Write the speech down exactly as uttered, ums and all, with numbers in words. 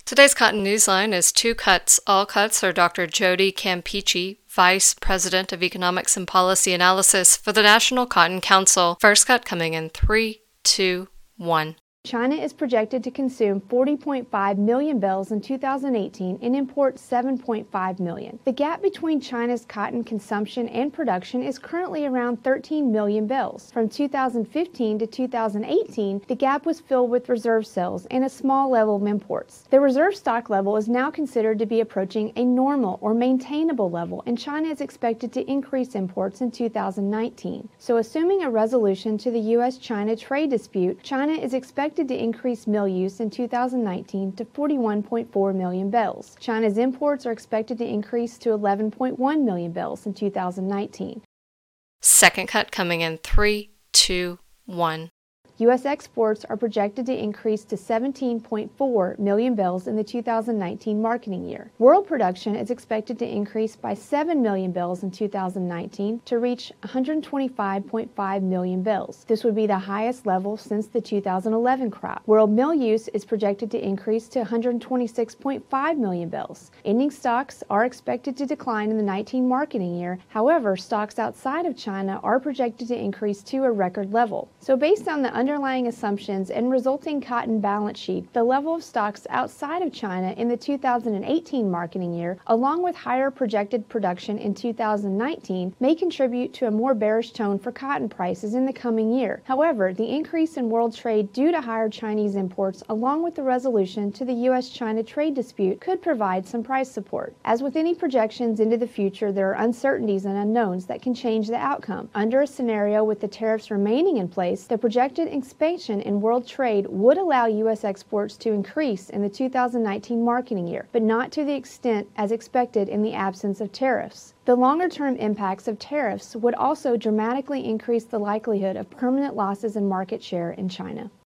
Today's Cotton Newsline is Two Cuts. All cuts are Doctor Jody Campeachy, Vice President of Economics and Policy Analysis for the National Cotton Council. First cut coming in three, two, one. China is projected to consume forty point five million bales in two thousand eighteen and import seven point five million. The gap between China's cotton consumption and production is currently around thirteen million bales. From two thousand fifteen to two thousand eighteen, the gap was filled with reserve sales and a small level of imports. The reserve stock level is now considered to be approaching a normal or maintainable level, and China is expected to increase imports in two thousand nineteen. So assuming a resolution to the U S China trade dispute, China is expected to increase mill use in two thousand nineteen to forty-one point four million bales. China's imports are expected to increase to eleven point one million bales in two thousand nineteen. Second cut coming in three, two, one. U S exports are projected to increase to seventeen point four million bales in the two thousand nineteen marketing year. World production is expected to increase by seven million bales in two thousand nineteen to reach one hundred twenty-five point five million bales. This would be the highest level since the two thousand eleven crop. World mill use is projected to increase to one hundred twenty-six point five million bales. Ending stocks are expected to decline in the nineteen marketing year. However, stocks outside of China are projected to increase to a record level. So based on the underlying assumptions and resulting cotton balance sheet, the level of stocks outside of China in the two thousand eighteen marketing year, along with higher projected production in two thousand nineteen, may contribute to a more bearish tone for cotton prices in the coming year. However, the increase in world trade due to higher Chinese imports, along with the resolution to the U S China trade dispute, could provide some price support. As with any projections into the future, there are uncertainties and unknowns that can change the outcome. Under a scenario with the tariffs remaining in place, the projected expansion in world trade would allow U S exports to increase in the two thousand nineteen marketing year, but not to the extent as expected in the absence of tariffs. The longer-term impacts of tariffs would also dramatically increase the likelihood of permanent losses in market share in China.